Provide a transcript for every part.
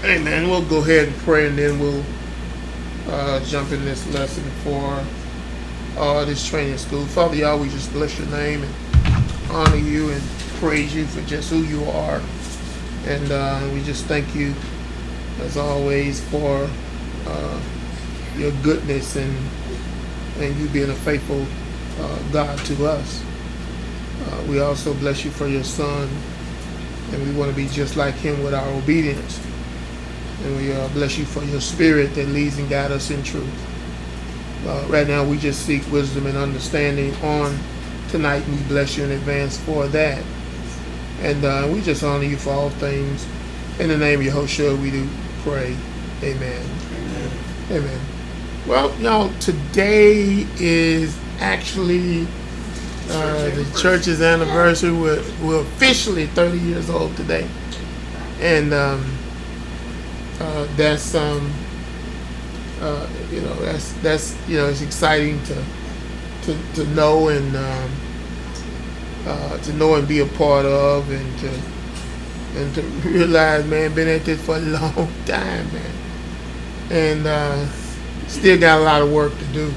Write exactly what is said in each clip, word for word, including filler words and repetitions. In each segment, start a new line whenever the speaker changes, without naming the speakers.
Amen. We'll go ahead and pray, and then we'll uh, jump in this lesson for uh, this training school. Father, y'all, we just bless your name and honor you and praise you for just who you are. And uh, we just thank you, as always, for uh, your goodness and and you being a faithful uh, God to us. Uh, we also bless you for your Son, and we want to be just like him with our obedience. And we uh, bless you for your Spirit that leads and guides us in truth. Uh, right now, we just seek wisdom and understanding on tonight, and we bless you in advance for that. And uh, we just honor you for all things. In the name of Yehoshua, we do pray. Amen. Amen. Amen. Well, y'all, today is actually uh, the church's anniversary. We're, we're officially thirty years old today. And um, uh, that's, um, uh, you know, that's, that's, you know, it's exciting to, to, to know and, um, Uh, to know and be a part of, and to and to realize, man, been at this for a long time, man, and uh, still got a lot of work to do.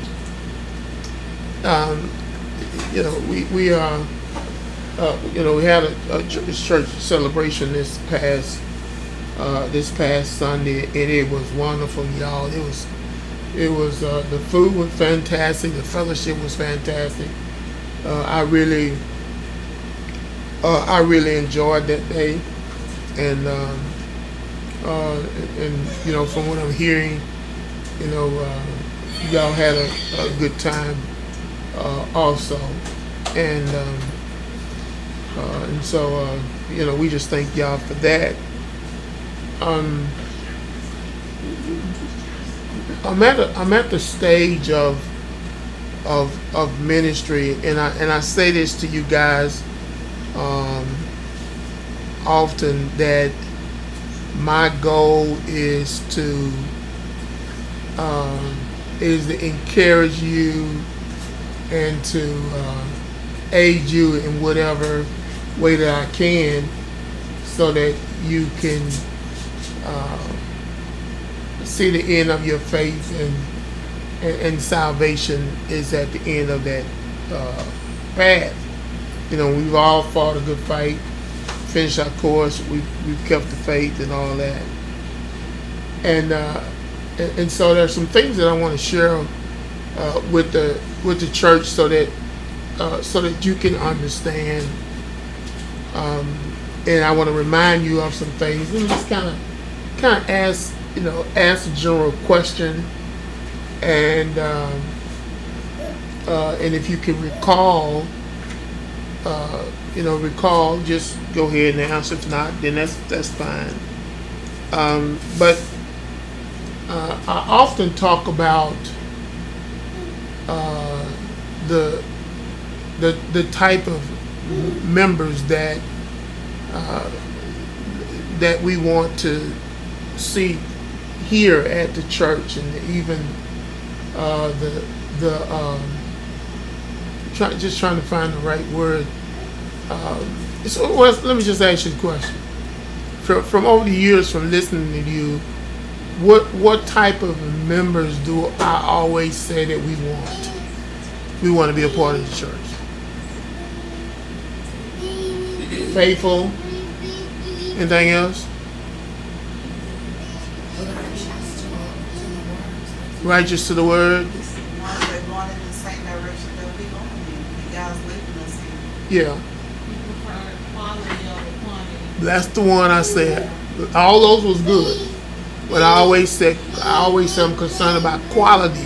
Um, you know, we we are, uh, you know, we had a, a church celebration this past uh, this past Sunday, and it was wonderful, y'all. It was it was uh, the food was fantastic, the fellowship was fantastic. Uh, I really. Uh, I really enjoyed that day, and um, uh, and, and you know, from what I'm hearing, you know, uh, y'all had a, a good time uh, also, and um, uh, and so uh, you know, we just thank y'all for that. Um, I'm at a, I'm at the stage of of of ministry, and I and I say this to you guys. Um, often that my goal is to um, is to encourage you and to uh, aid you in whatever way that I can, so that you can uh, see the end of your faith, and, and and salvation is at the end of that uh, path. You know, we've all fought a good fight, finished our course, we've, we've kept the faith and all that. And, uh, and and so there's some things that I want to share uh, with the with the church, so that uh, so that you can understand. Um, and I want to remind you of some things. Let me just kind of kind of ask you know ask a general question, and um, uh, and if you can recall. Uh, you know, recall, just go ahead and answer. If not, then that's that's fine. Um, but uh, I often talk about uh, the the the type of members that uh, that we want to see here at the church, and even uh, the the. Um, Try, just trying to find the right word. Um, so well, let me just ask you a question. From, from over the years, from listening to you, what what type of members do I always say that we want? We want to be a part of the church. Faithful. Anything else? Righteous to the word. Yeah. That's the one I said. All those was good. But I always said I always say I'm concerned about quality.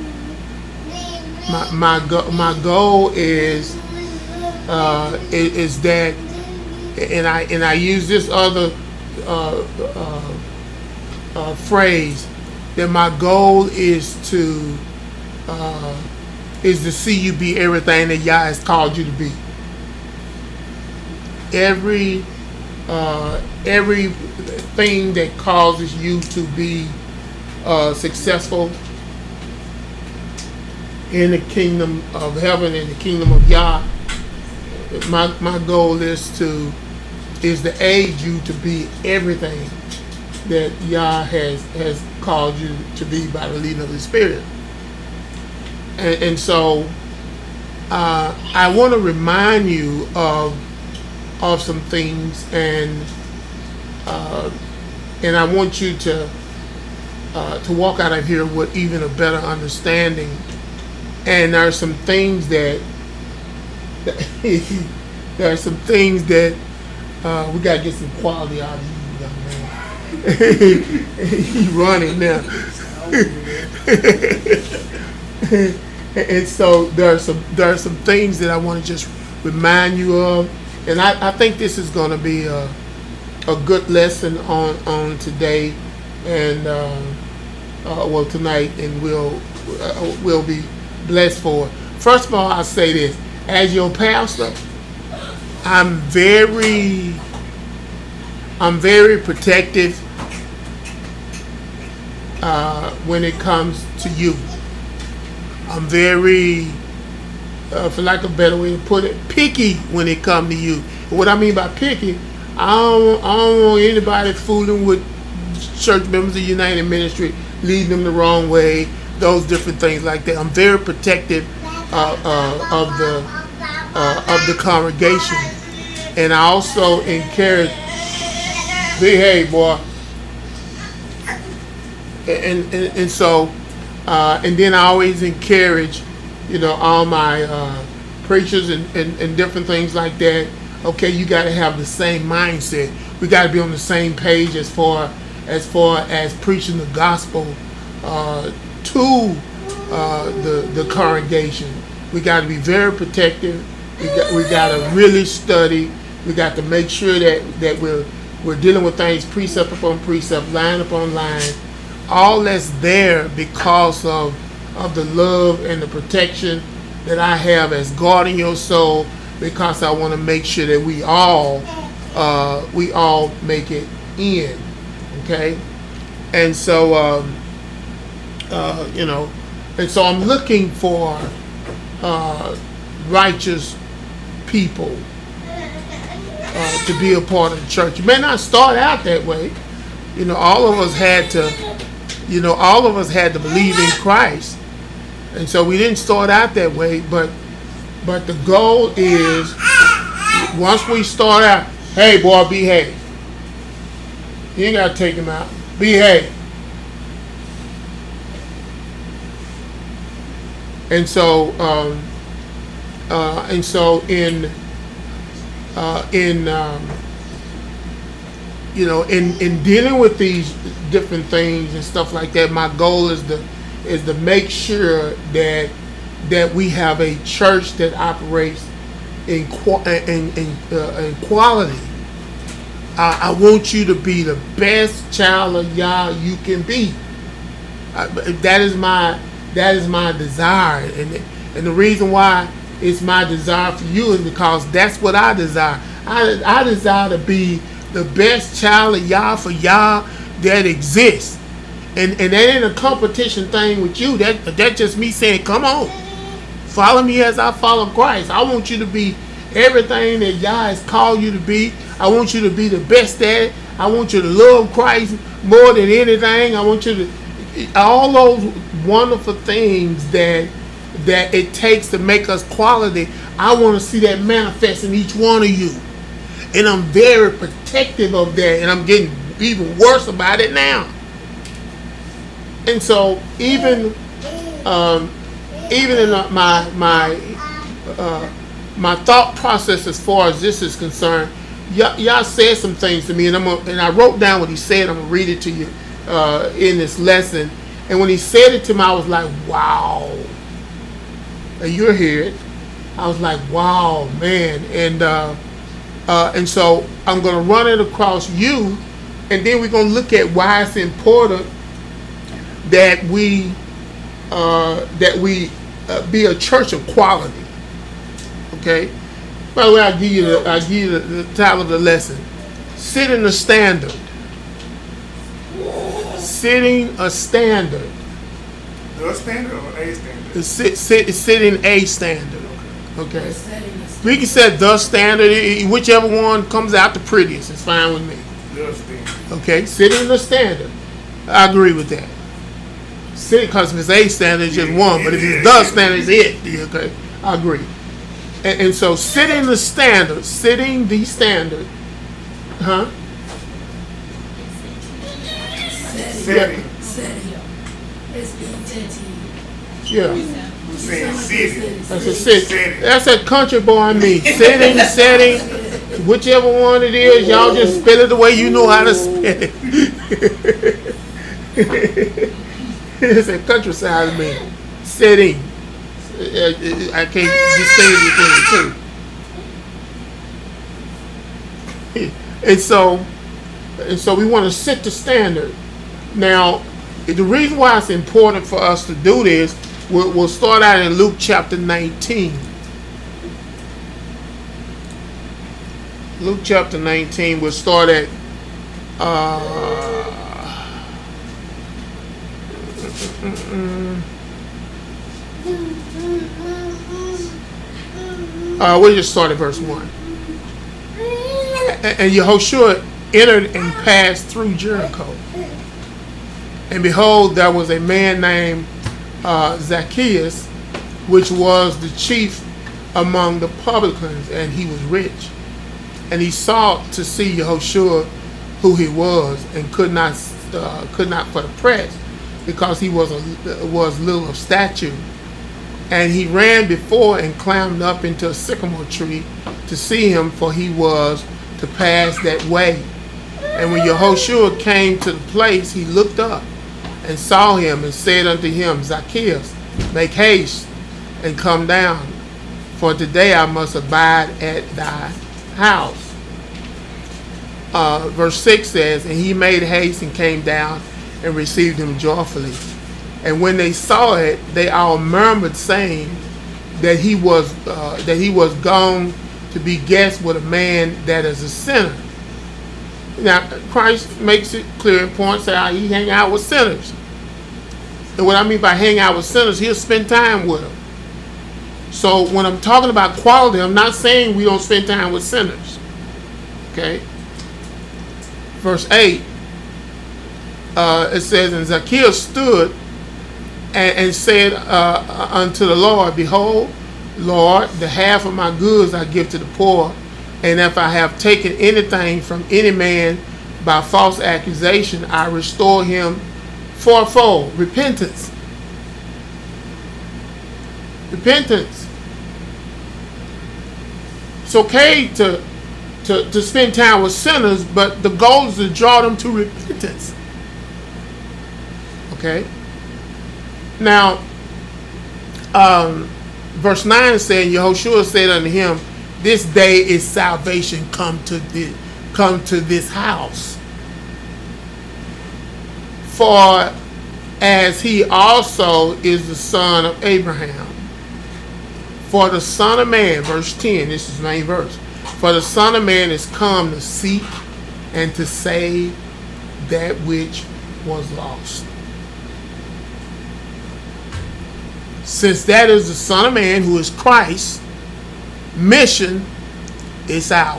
My my go, my goal is uh, is, is that, and I and I use this other uh, uh, uh, phrase, that my goal is to uh, is to see you be everything that Yah has called you to be. Every uh, everything that causes you to be uh, successful in the kingdom of heaven, in the kingdom of Yah. My my goal is to is to aid you to be everything that Yah has has called you to be by the leading of the Spirit. And, and so uh, I want to remind you of of some things, and uh, and I want you to uh, to walk out of here with even a better understanding. And there are some things that, that there are some things that uh, we gotta get some quality out of you, young man. He's running now. And so there are some there are some things that I want to just remind you of, and I, I think this is going to be a a good lesson on on today, and uh, uh, well tonight, and we'll uh, we'll be blessed for it. First of all, I say this: as your pastor, I'm very I'm very protective uh, when it comes to you. I'm very, uh, for lack of a better way to put it, picky when it comes to you. What I mean by picky, I don't, I don't want anybody fooling with church members of United Ministry, leading them the wrong way, those different things like that. I'm very protective uh, uh, of the uh, of the congregation, and I also encourage, behave, boy, and and, and so. Uh, and then I always encourage, you know, all my uh, preachers and, and, and different things like that. Okay, you got to have the same mindset. We got to be on the same page as far as far as preaching the gospel uh, to uh, the the congregation. We got to be very protective. We got we got to really study. We got to make sure that that we're we're dealing with things precept upon precept, line upon line. All that's there because of of the love and the protection that I have as guarding your soul, because I want to make sure that we all uh, we all make it in, okay? And so um, uh, you know, and so I'm looking for uh, righteous people uh, to be a part of the church. You may not start out that way. You know, all of us had to. You know, all of us had to believe in Christ, and so we didn't start out that way. But, but the goal is, once we start out, hey boy, behave. You ain't gotta take him out. Behave. And so, um, uh, and so in, uh, in. Um, You know, in, in dealing with these different things and stuff like that, my goal is to is to make sure that that we have a church that operates in in in, uh, in quality. I, I want you to be the best child of Yah you can be. I, that is my that is my desire, and and the reason why it's my desire for you is because that's what I desire. I I desire to be the best child of Yah for Yah that exists, and and that ain't a competition thing with you. That that's just me saying, come on, follow me as I follow Christ. I want you to be everything that Yah has called you to be. I want you to be the best at it. I want you to love Christ more than anything. I want you to all those wonderful things that that it takes to make us quality. I want to see that manifest in each one of you. And I'm very protective of that, and I'm getting even worse about it now. And so, even um, even in my my uh, my thought process as far as this is concerned, y- y'all said some things to me, and I'm gonna, and I wrote down what he said. I'm gonna read it to you uh, in this lesson. And when he said it to me, I was like, "Wow!" And you're here. I was like, "Wow, man!" And uh, Uh, and so I'm going to run it across you, and then we're going to look at why it's important that we uh, that we uh, be a church of quality. Okay. By the way, I give you the I give you the, the title of the lesson: "Setting a Standard." Setting a standard.
The standard or a standard?
It's sit, sit, setting a standard. Okay. We can set the standard, whichever one comes out the prettiest. It's fine with me.
The standard.
Okay, sitting the standard. I agree with that. Sitting, because if it's a standard, it's just one. But if it's the standard, it's it. Okay, I agree. And, and so sitting the standard, sitting the standard, huh?
Setting.
Yeah.
Saying city.
That's a sit.
Setting.
That's a country boy in me. Sitting, setting, whichever one it is, y'all just spell it the way you know how to spell it. It's a countryside in me. Setting. I can't distinguish between the two. And so, and so we want to set the standard. Now, the reason why it's important for us to do this, we'll, we'll start out in Luke chapter nineteen. Luke chapter nineteen, we'll start at uh, uh, we'll just start at verse one. And Yehoshua entered and passed through Jericho. And behold, there was a man named uh, Zacchaeus, which was the chief among the publicans, and he was rich. And he sought to see Yehoshua, who he was, and could not uh, could not for the press, because he was a, was little of stature. And he ran before and climbed up into a sycamore tree to see him, for he was to pass that way. And when Yehoshua came to the place, he looked up and saw him, and said unto him, Zacchaeus, make haste and come down, for today I must abide at thy house. Uh, verse six says, and he made haste and came down and received him joyfully. And when they saw it, they all murmured, saying that he was uh, that he was gone to be guest with a man that is a sinner. Now, Christ makes it clear and points out he hang out with sinners. And what I mean by hang out with sinners, he'll spend time with them. So when I'm talking about quality, I'm not saying we don't spend time with sinners. Okay? Verse eight, uh, it says, and Zacchaeus stood and, and said uh, unto the Lord, behold, Lord, the half of my goods I give to the poor, and if I have taken anything from any man by false accusation, I restore him fourfold. Repentance. Repentance. It's okay to, to, to spend time with sinners, but the goal is to draw them to repentance. Okay? Now, um, verse nine said, Yehoshua said unto him, this day is salvation come to this, come to this house. For as he also is the son of Abraham. For the Son of Man, verse ten, this is the main verse. For the Son of Man is come to seek and to save that which was lost. Since that is the Son of Man, who is Christ, mission is ours.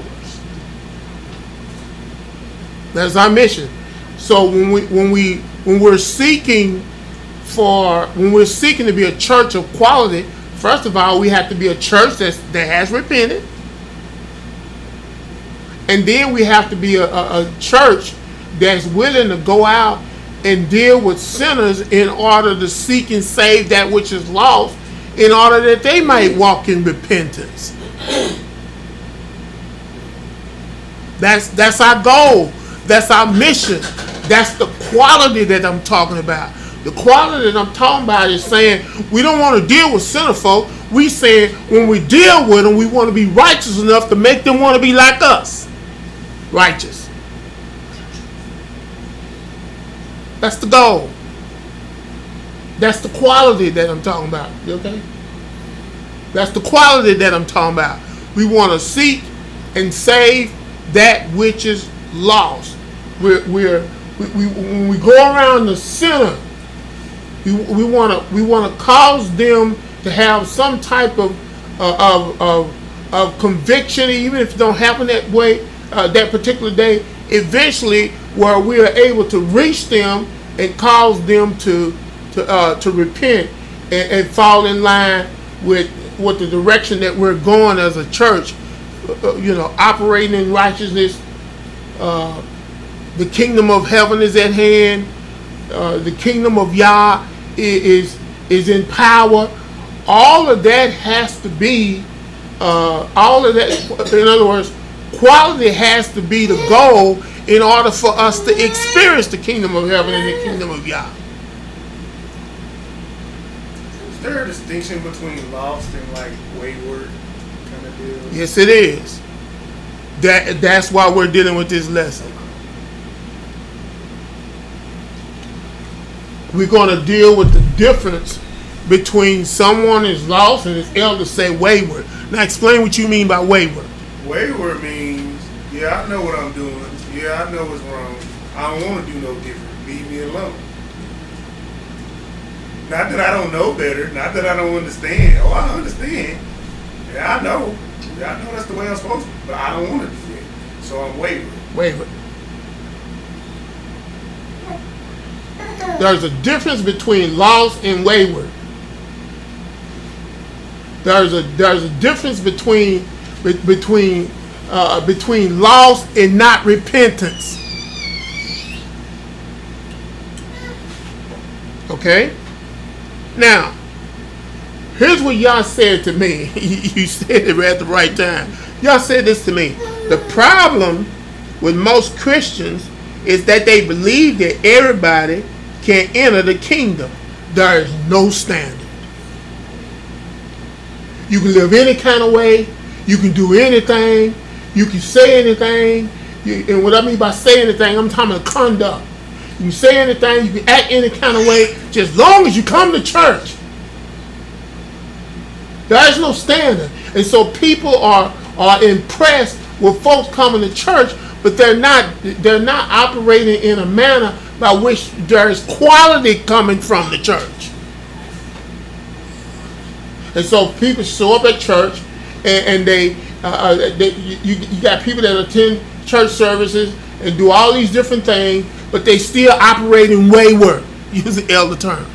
That's our mission. So when we when we when we're seeking for when we're seeking to be a church of quality, first of all, we have to be a church that's, that has repented, and then we have to be a, a, a church that's willing to go out and deal with sinners in order to seek and save that which is lost, in order that they might walk in repentance. That's that's our goal. That's our mission. That's the quality that I'm talking about. The quality that I'm talking about is saying we don't want to deal with sinner folk. We saying when we deal with them, we want to be righteous enough to make them want to be like us. Righteous. That's the goal. That's the quality that I'm talking about. You okay? That's the quality that I'm talking about. We want to seek and save that which is lost. We're, we're we, we when we go around the sinner, we we want to we want to cause them to have some type of uh, of, of of conviction, even if it don't happen that way uh, that particular day. Eventually, where we are able to reach them and cause them to to uh, to repent and, and fall in line with with the direction that we're going as a church. Uh, you know, operating in righteousness. Uh, the kingdom of heaven is at hand. Uh, the kingdom of Yah is, is is in power. All of that has to be. Uh, all of that. In other words, quality has to be the goal in order for us to experience the kingdom of heaven and the kingdom of Yah.
Is there a distinction between lost and like wayward kind of deal?
Yes, it is. That that's why we're dealing with this lesson. We're going to deal with the difference between someone is lost and his elders say wayward. Now explain what you mean by wayward.
Wayward means, yeah, I know what I'm doing. Yeah, I know what's wrong. I don't want to do no different. Leave me alone. Not that I don't know better. Not that I don't understand. Oh, I understand. Yeah, I know. Yeah, I know that's the way I'm supposed to. But I don't want to do that. So I'm wayward.
Wayward. There's a difference between lost and wayward. There's a there's a difference between between uh, between lost and not repentance. Okay. Now, here's what y'all said to me. You said it at the right time. Y'all said this to me. The problem with most Christians is that they believe that everybody can enter the kingdom. There is no standard. You can live any kind of way. You can do anything. You can say anything. You, and what I mean by say anything, I'm talking about conduct. You can say anything. You can act any kind of way, just as long as you come to church. There is no standard. And so people are, are impressed with folks coming to church, but they're not they're not operating in a manner by which there is quality coming from the church. And so people show up at church, and, and they, uh, they you, you got people that attend church services and do all these different things, but they still operating wayward. Use the elder term.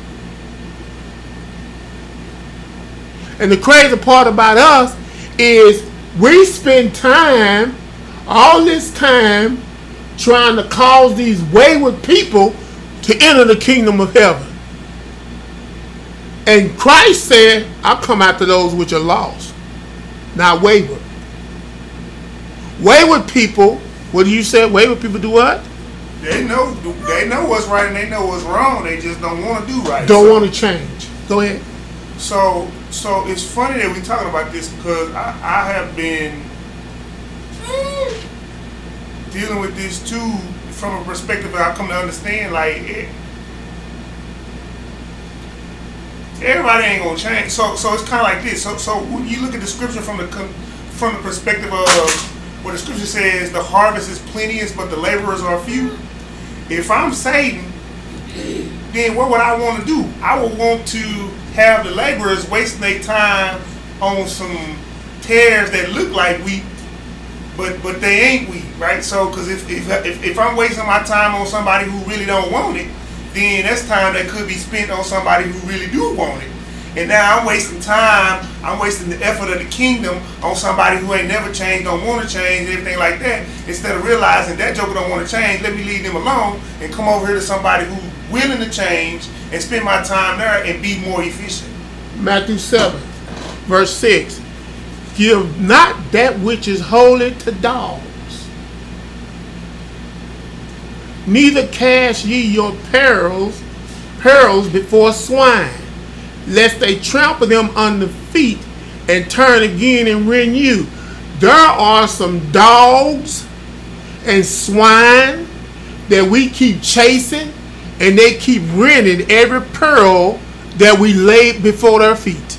And the crazy part about us is we spend time, all this time, trying to cause these wayward people to enter the kingdom of heaven. And Christ said, I'll come after those which are lost, not wayward. Wayward people, what do you say? Wayward people do what?
They know they know what's right and they know what's wrong. They just don't want to do right.
Don't
so,
want to change. Go ahead.
So, so it's funny that we're talking about this because I, I have been dealing with this too from a perspective that I come to understand. Like, it, everybody ain't gonna change. So, so it's kind of like this. So, so when you look at the scripture from the from the perspective of where the scripture says the harvest is plenteous, but the laborers are few. If I'm Satan, then what would I want to do? I would want to have the laborers wasting their time on some tares that look like wheat, but but they ain't wheat, right? So, because if, if if if I'm wasting my time on somebody who really don't want it, then that's time that could be spent on somebody who really do want it. And now I'm wasting time, I'm wasting the effort of the kingdom on somebody who ain't never changed, don't want to change, and everything like that. Instead of realizing that joker don't want to change, let me leave them alone and come over here to somebody who's willing to change and spend my time there and be more efficient.
Matthew seven, verse six. Give not that which is holy to dogs, neither cast ye your pearls, pearls before swine, lest they trample them under feet and turn again and rend you. There are some dogs and swine that we keep chasing, and they keep rending every pearl that we lay before their feet.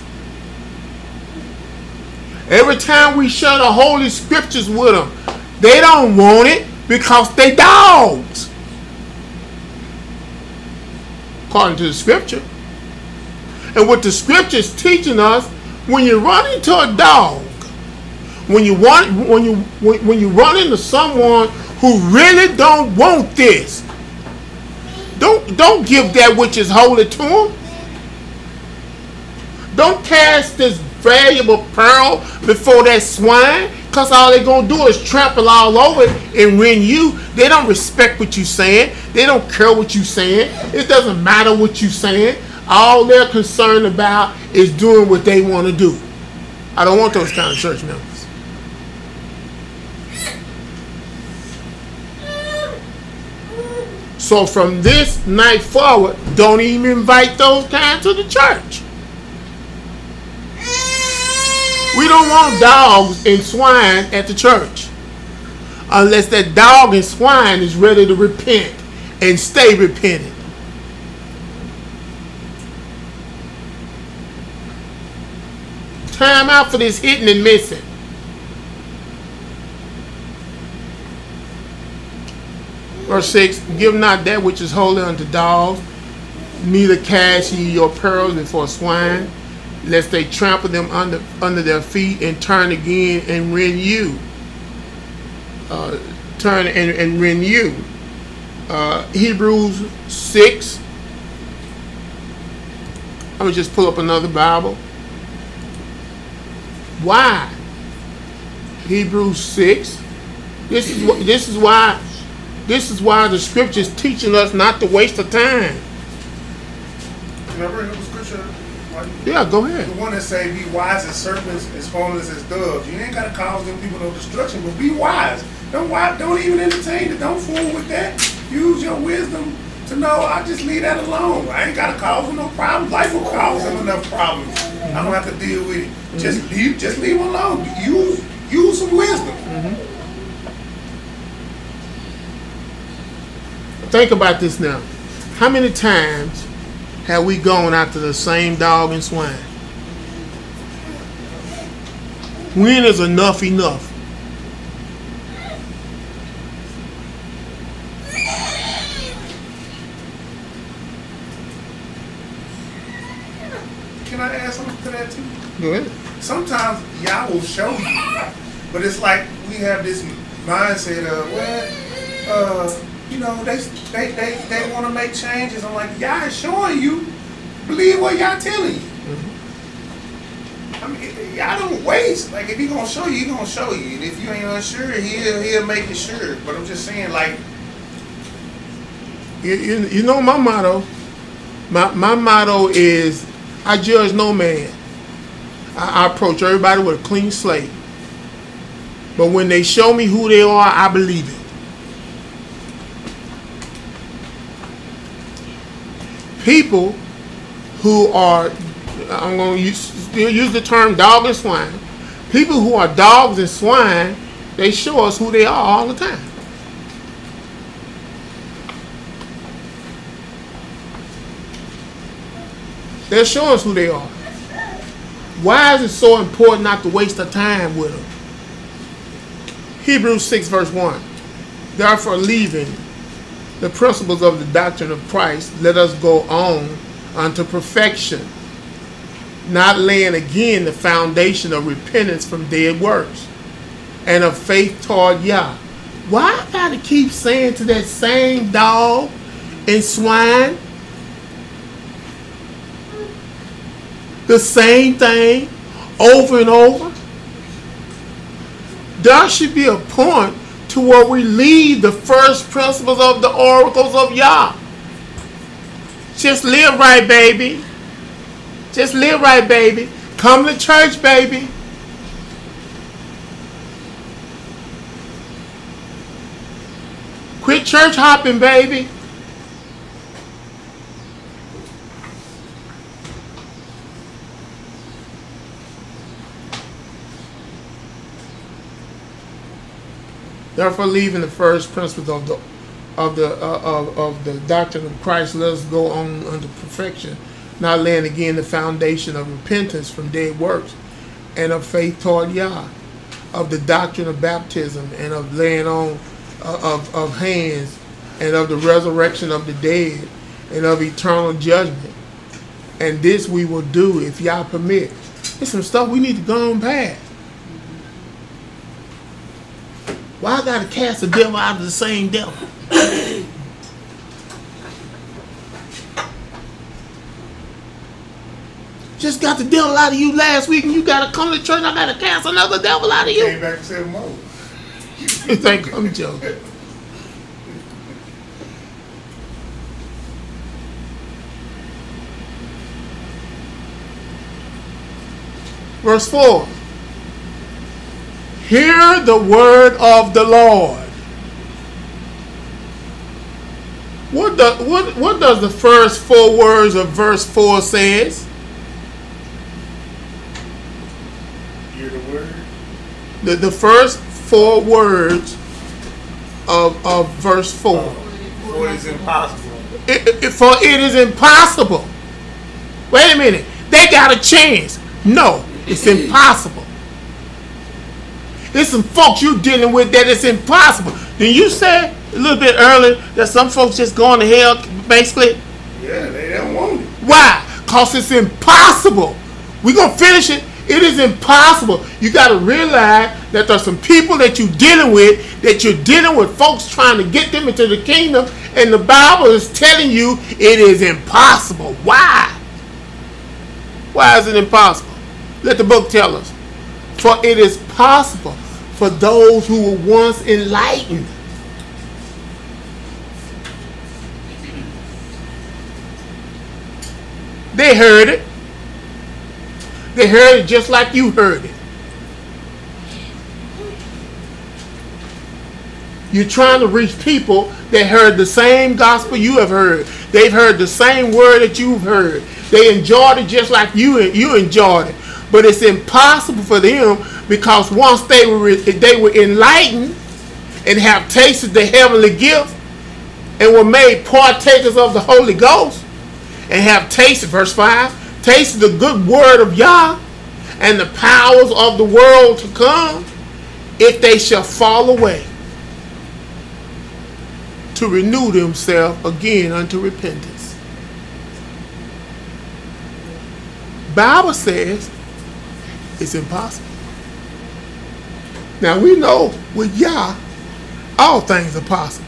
Every time we share the holy scriptures with them, they don't want it because they dogs. According to the scripture. And what the scripture is teaching us, when you run into a dog, when you want, when you when, when you run into someone who really don't want this. Don't, don't give that which is holy to them. Don't cast this valuable pearl before that swine, because all they're going to do is trample all over it and rend you. They don't respect what you're saying. They don't care what you're saying. It doesn't matter what you're saying. All they're concerned about is doing what they want to do. I don't want those kind of church members. So from this night forward, don't even invite those kind to the church. We don't want dogs and swine at the church unless that dog and swine is ready to repent and stay repentant. Time out for this hitting and missing. Verse six, give not that which is holy unto dogs, neither cast ye your pearls before swine, lest they trample them under under their feet and turn again and rend you. Uh, turn and, and rend you. Uh, Hebrews six. I'm going to just pull up another Bible. Why? Hebrews six. This is what this is why this is why the scripture is teaching us not to waste the time.
Remember the scripture?
Yeah, go ahead.
The one that say, be wise as serpents, as harmless as doves. You ain't got to cause them people no destruction, but be wise. Don't don't even entertain it. Don't fool with that. Use your wisdom to know, I just leave that alone. I ain't got to cause them no problems. Life will cause them enough problems. Mm-hmm. I don't have to deal with it. Mm-hmm. Just leave just leave them alone. Use, use some wisdom.
Mm-hmm. Think about this now. How many times have we gone after the same dog and swine? When is enough enough?
Can I add something to that too?
Go ahead.
Sometimes Yah will show you, but it's like we have this mindset of, well, uh, you know, they they they, they want to make changes. I'm like, Yah is showing you. Believe what Yah telling you. Mm-hmm. I mean, Yah don't waste. Like, if he gonna show you, he gonna show you. And if you ain't unsure, he'll he'll make it sure. But I'm just saying, like,
you you, you know my motto. My my motto is, I judge no man. I, I approach everybody with a clean slate. But when they show me who they are, I believe it. People who are, I'm going to use, still use the term dog and swine. People who are dogs and swine, they show us who they are all the time. They'll show us who they are. Why is it so important not to waste our time with them? Hebrews six verse one. Therefore, leaving the principles of the doctrine of Christ, let us go on unto perfection, not laying again the foundation of repentance from dead works and of faith toward Yah. Why I gotta keep saying to that same dog and swine the same thing over and over? There should be a point to where we leave the first principles of the oracles of Yah. Just live right, baby. Just live right, baby. Come to church, baby. Quit church hopping, baby. Therefore, leaving the first principles of the of the uh, of, of the doctrine of Christ, let us go on unto perfection, not laying again the foundation of repentance from dead works and of faith toward Yah, of the doctrine of baptism and of laying on uh, of, of hands and of the resurrection of the dead and of eternal judgment. And this we will do if Yah permit. There's some stuff we need to go on past. Why I gotta cast the devil out of the same devil? Just got the devil out of you last week, and you gotta come to church. I gotta cast another devil out of you.
Came back and said more.
Think I'm joking. Verse four. Hear the word of the Lord. What, the, what, what does the first four words of verse four says?
Hear the word?
The, the first four words of, of verse four.
For it is impossible.
It, it, for it is impossible. Wait a minute. They got a chance. No, it's impossible. There's some folks you're dealing with that it's impossible. Then you said a little bit earlier that some folks just going to hell, basically.
Yeah, they don't want it.
Why? Because it's impossible. We're going to finish it. It is impossible. You got to realize that there's some people that you're dealing with, that you're dealing with folks trying to get them into the kingdom, and the Bible is telling you it is impossible. Why? Why is it impossible? Let the book tell us. For it is possible for those who were once enlightened. They heard it. They heard it just like you heard it. You're trying to reach people that heard the same gospel you have heard. They've heard the same word that you've heard. They enjoyed it just like you you enjoyed it. But it's impossible for them because once they were they were enlightened and have tasted the heavenly gift and were made partakers of the Holy Ghost and have tasted, verse five, tasted the good word of Yah and the powers of the world to come, if they shall fall away, to renew themselves again unto repentance. Bible says it's impossible. Now we know with Yah, all things are possible.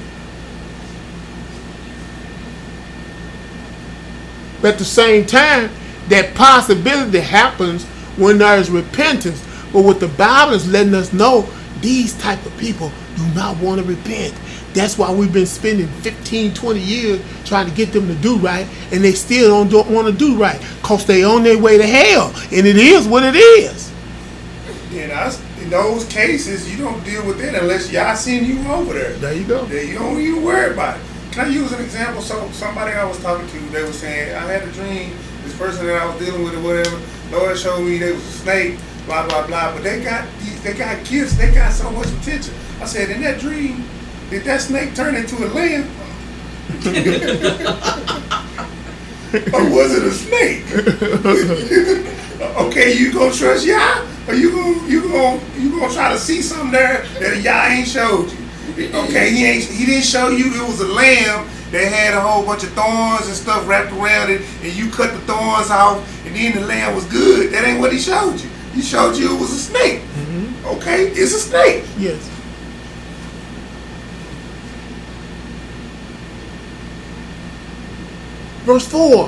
But at the same time, that possibility happens when there is repentance. But what the Bible is letting us know, these type of people do not want to repent. That's why we've been spending fifteen, twenty years trying to get them to do right, and they still don't, don't want to do right because they on their way to hell, and it is what it is.
In, us, in those cases, you don't deal with it unless y'all send you over there.
There you go.
There, you don't even worry about it. Can I use an example? So somebody I was talking to, they were saying, I had a dream, this person that I was dealing with or whatever, Lord showed me there was a snake, blah, blah, blah, but they got these, they got gifts, they got so much potential. I said, in that dream, did that snake turn into a lamb? Or was it a snake? Okay, you gonna trust Yah? Or you gonna you gonna you gonna try to see something there that Yah ain't showed you? Okay, he ain't he didn't show you it was a lamb that had a whole bunch of thorns and stuff wrapped around it, and you cut the thorns off, and then the lamb was good. That ain't what he showed you. He showed you it was a snake. Mm-hmm. Okay, it's a snake.
Yes. Verse four.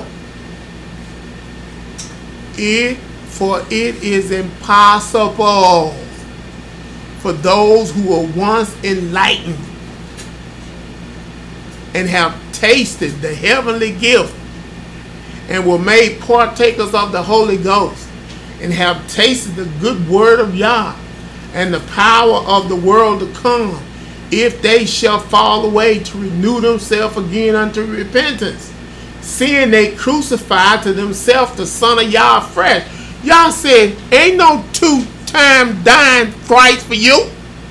It, for it is impossible for those who were once enlightened and have tasted the heavenly gift and were made partakers of the Holy Ghost and have tasted the good word of Yah and the power of the world to come, if they shall fall away, to renew themselves again unto repentance, seeing they crucified to themselves the Son of Yah afresh. Yah said, ain't no two-time dying Christ for you.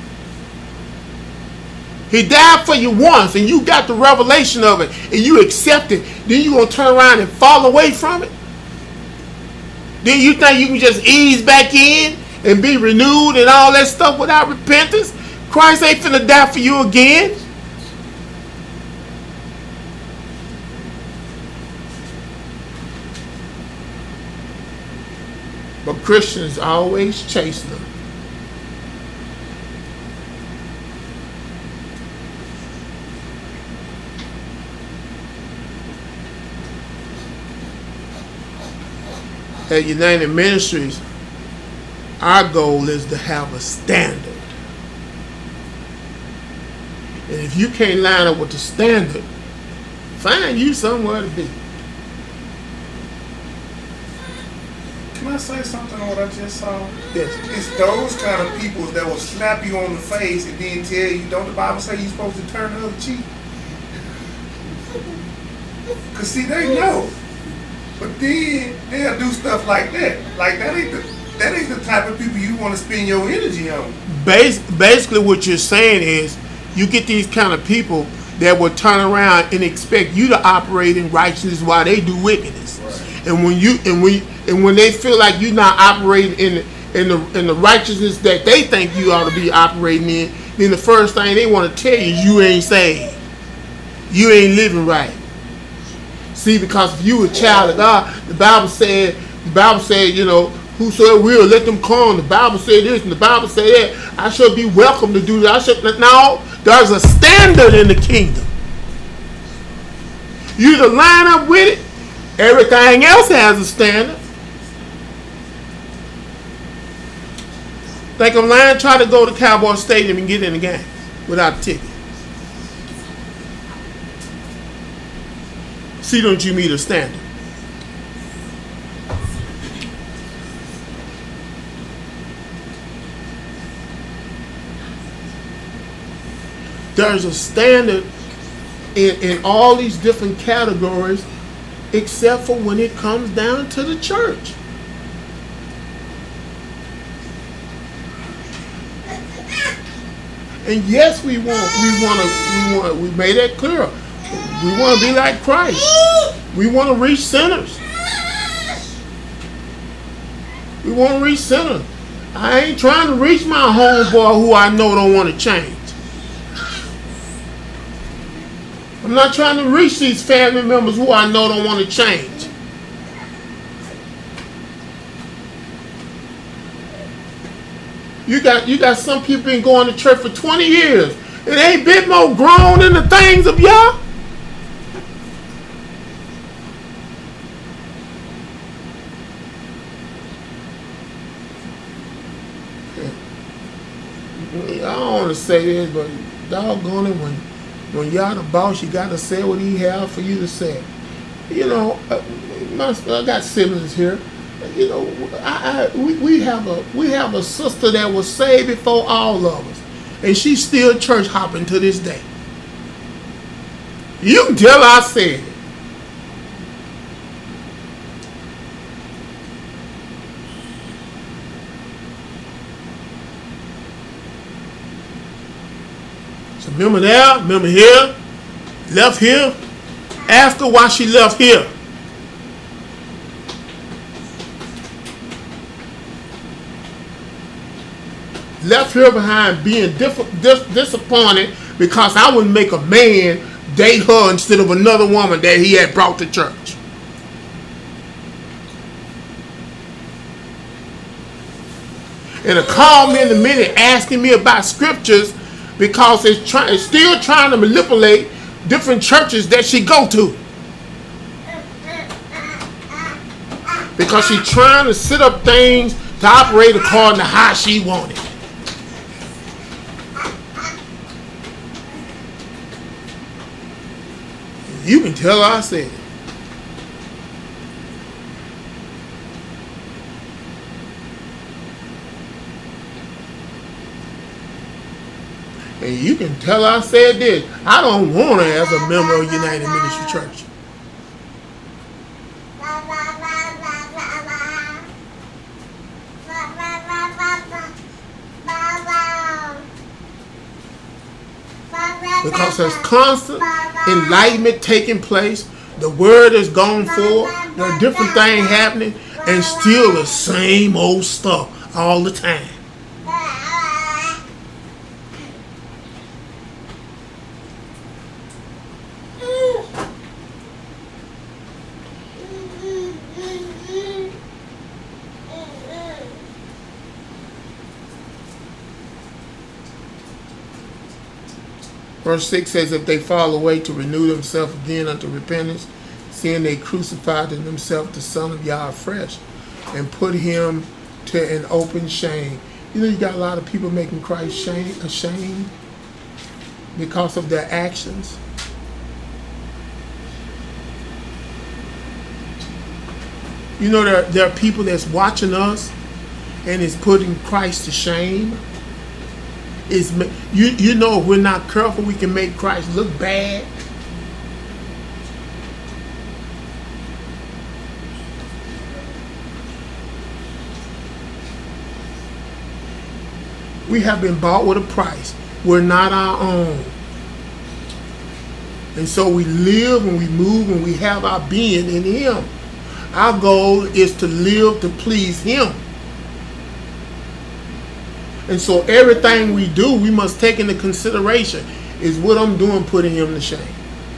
He died for you once, and you got the revelation of it, and you accept it. Then you going to turn around and fall away from it? Then you think you can just ease back in and be renewed and all that stuff without repentance? Christ ain't finna die for you again. But Christians always chase them. at United Ministries, our goal is to have a standard. And if you can't line up with the standard, find you somewhere to be.
Can I say something on what I just saw?
Yes.
It's those kind of people that will slap you on the face and then tell you, don't the Bible say you're supposed to turn the other cheek? Because see, they know. But then they'll do stuff like that. Like that ain't the, that ain't the type of people you want to spend your energy on.
Bas- basically what you're saying is you get these kind of people that will turn around and expect you to operate in righteousness while they do wickedness. Right. And when you and when and when they feel like you're not operating in the, in the in the righteousness that they think you ought to be operating in, then the first thing they want to tell you is you ain't saved. You ain't living right. See, because if you were a child of God, the Bible said, the Bible said, you know, whosoever will, let them come. The Bible said this and the Bible said that. I should be welcome to do that. I should no. There's a standard in the kingdom. You either line up with it. Everything else has a standard. Think I'm lying? Try to go to Cowboy Stadium and get in the game without a ticket. See, don't you meet a standard? There's a standard in, in all these different categories, except for when it comes down to the church. And yes, we want, we want to, we want, we made that clear. We want to be like Christ. We want to reach sinners. We want to reach sinners. I ain't trying to reach my homeboy who I know don't want to change. I'm not trying to reach these family members who I know don't want to change. You got you got some people been going to church for twenty years. And they ain't been more grown in the things of y'all. I don't want to say this, but doggone it, when when y'all the boss, you got to say what he have for you to say. You know, my, I got siblings here. You know, I, I we, we have a we have a sister that was saved before all of us, and she's still church hopping to this day. You can tell I said it. So remember there, remember here, left here. Ask her why she left here. Left here behind being diff- dis- disappointed because I would make a man date her instead of another woman that he had brought to church. And to call me in a minute asking me about scriptures because it's, try- it's still trying to manipulate different churches that she go to. Because she's trying to set up things to operate according to how she wanted. You can tell I said it. And you can tell I said this. I don't want her as a member of United Ministry Church. Because there's constant enlightenment taking place. The word is going forward. There are different things happening. And still the same old stuff all the time. Verse six says, if they fall away, to renew themselves again unto repentance, seeing they crucified to themselves the Son of Yah afresh. and put him to an open shame. You know, you got a lot of people making Christ shame, ashamed because of their actions. You know, there, there are people that's watching us and is putting Christ to shame. Is you you know, if we're not careful, we can make Christ look bad. We have been bought with a price. We're not our own. And so we live and we move and we have our being in him. Our goal is to live to please him. And so everything we do, we must take into consideration, is what I'm doing putting him to shame?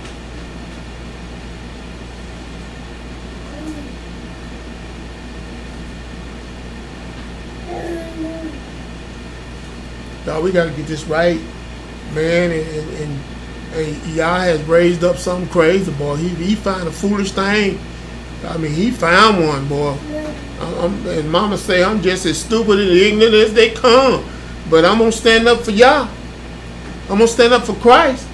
Now we got to get this right, man. And, and, and, and Yah has raised up something crazy, boy. He he found a foolish thing. I mean, he found one, boy. I'm, and Mama say I'm just as stupid and ignorant as they come, but I'm gonna stand up for Yah. I'm gonna stand up for Christ.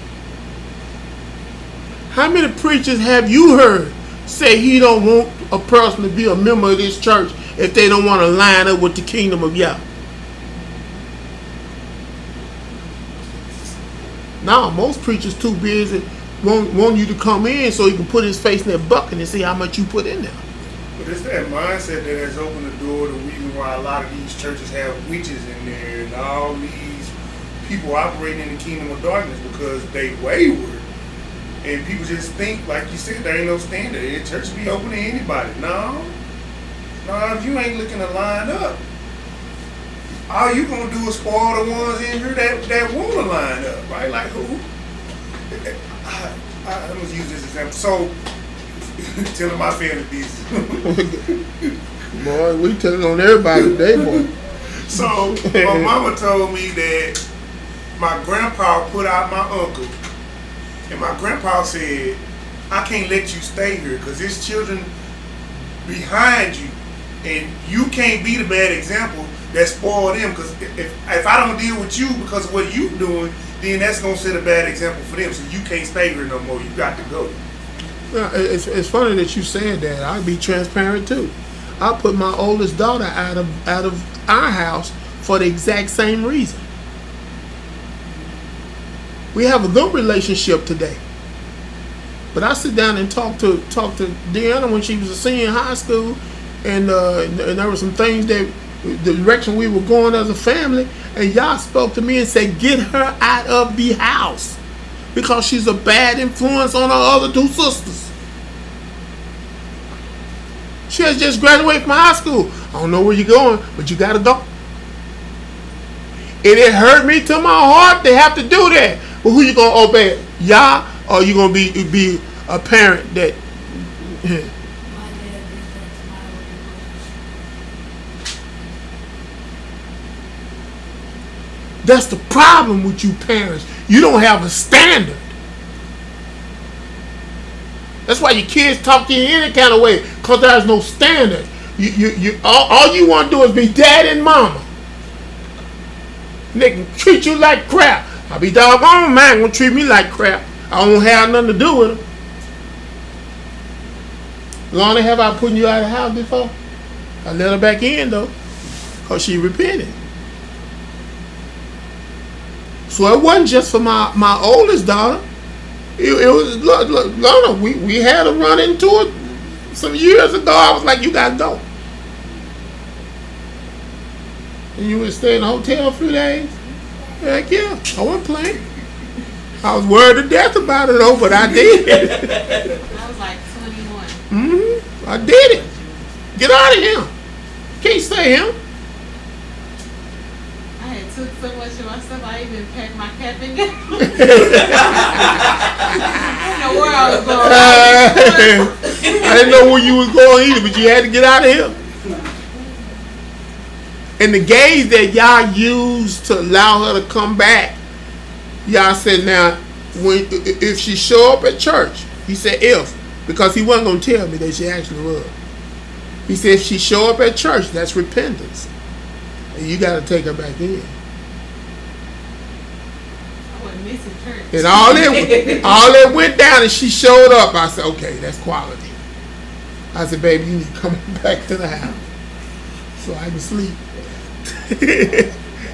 How many preachers have you heard say he don't want a person to be a member of this church if they don't want to line up with the kingdom of Yah? Now, most preachers too busy want, want you to come in so he can put his face in that bucket and see how much you put in there.
But it's that mindset that has opened the door. The reason why a lot of these churches have witches in there and all these people operating in the kingdom of darkness because they wayward. And people just think, like you said, there ain't no standard. The church be open to anybody. No. No, if you ain't looking to line up, all you gonna do is spoil the ones in here that, that want to line up, right? Like who? I, I, I'm gonna use this example. So, telling my family business.
Boy, we telling on everybody today, boy.
So, my mama told me that my grandpa put out my uncle, and my grandpa said, "I can't let you stay here because there's children behind you, and you can't be the bad example that spoil them. Because if if I don't deal with you because of what you doing, then that's gonna set a bad example for them. So you can't stay here no more. You got to go."
Well, it's it's funny that you said that. I'd be transparent too. I put my oldest daughter out of out of our house for the exact same reason. We have a good relationship today, but I sit down and talk to talk to Deanna when she was a senior in high school, and uh, and there were some things that the direction we were going as a family, and Yah spoke to me and said, "Get her out of the house because she's a bad influence on her other two sisters." She has just graduated from high school. I don't know where you're going, but you gotta go. And it hurt me to my heart to have to do that. But who you gonna obey? Yah, or you gonna be be a parent that? That's the problem with you parents. You don't have a standard. That's why your kids talk to you any kind of way, because there's no standard. You, you, you, all, all you want to do is be dad and mama. And they can treat you like crap. I'll be doggone, man, gonna treat me like crap. I don't have nothing to do with them. Long have I put you out of the house before? I let her back in though, because she repented. So it wasn't just for my, my oldest daughter. It, it was, look, look, Lorna, we, we had a run into it some years ago. I was like, you gotta go. And you would stay in the hotel a few days? Heck yeah, I wasn't playing. I was worried to death about it though, but I did.
I was like twenty-one.
Mm-hmm, I did it. Get out of here. Can't stay here.
Took so much of my stuff, I even packed my cap in there. I didn't know where I was going.
Uh, I didn't know where you was going either, but you had to get out of here. And the gauge that y'all used to allow her to come back, y'all said, now, when if she show up at church, he said if, because he wasn't going to tell me that she actually was. He said if she show up at church, that's repentance. And you got to take her back in.
I wasn't missing church.
And all that, all that went down and she showed up. I said, okay, that's quality. I said, baby, you need to come back to the house so I can sleep.
But that